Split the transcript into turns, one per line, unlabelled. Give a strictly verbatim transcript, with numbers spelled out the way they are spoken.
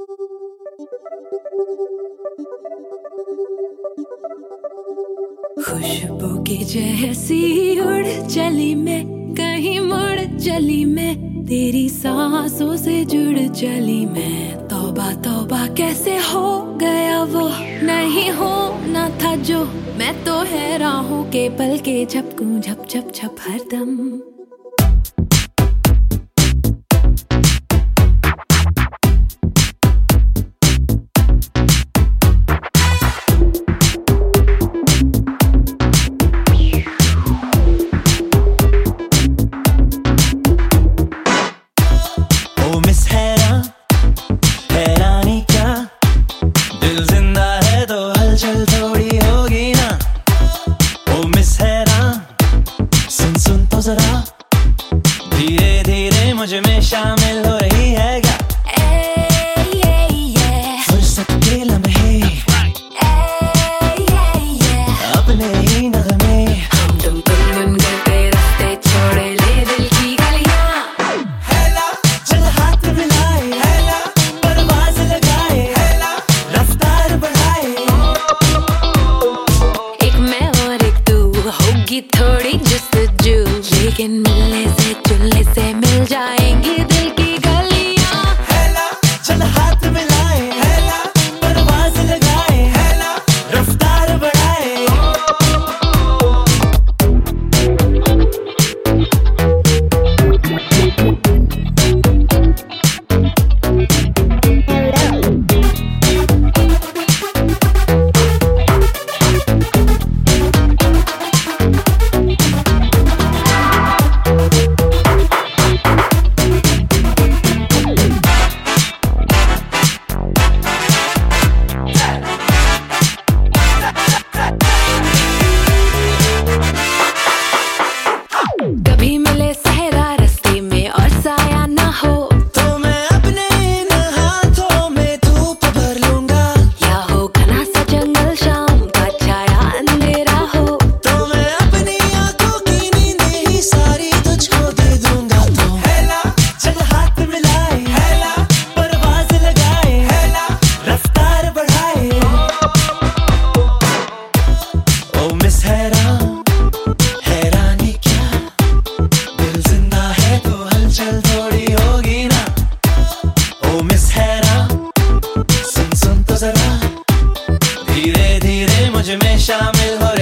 खुशबू की जैसी उड़ चली मैं, कहीं मुड़ चली मैं, तेरी सांसों से जुड़ चली मैं। तौबा तौबा कैसे हो गया वो, नहीं होना था जो। मैं तो हैरान हूँ के पल के झपकूं झप झप झप हरदम।
हलचल थोड़ी होगी ना, ओ मिस हैरान, सुन सुन तो जरा, धीरे धीरे मुझ में शामिल हो रही है क्या? फुर्सत के लम्हे, अपने ही नगमे,
हम तुम गुनगुन करते रास्ते छोड़े ले दिल की गलियां।
हैला चल हाथ मिलाए, हैला परवाज़ लगाए, हैला रफ्तार बढ़ाए।
होगी थोड़ी जस्तजू, लेकिन मिलने से जुलने से मिल जाएंगी दिल की गलियां।
हैला चल हाथ मिलाए, हैला परवाज़ लगाए, हैला रफ्तार बढ़ाए।
कभी मिले सहरा रास्ते में और साया ना हो,
तो मैं अपने इन हाथों में धूप भर लूंगा।
या हो घना सा जंगल शाम का छाया अंधेरा हो,
तो मैं अपनी आंखों की नींद ही सारी तुझको दे दूंगा। तो हैला चल हाथ मिलाए, हैला परवाज़ लगाए, हैला रफ्तार बढ़ाए। ओ मिस हैरान, हैरानी क्या, दिल जिंदा है तो हलचल थोड़ी होगी ना। ओ मिस हैरान, सुन सुन तो जरा, धीरे धीरे मुझ में शामिल हो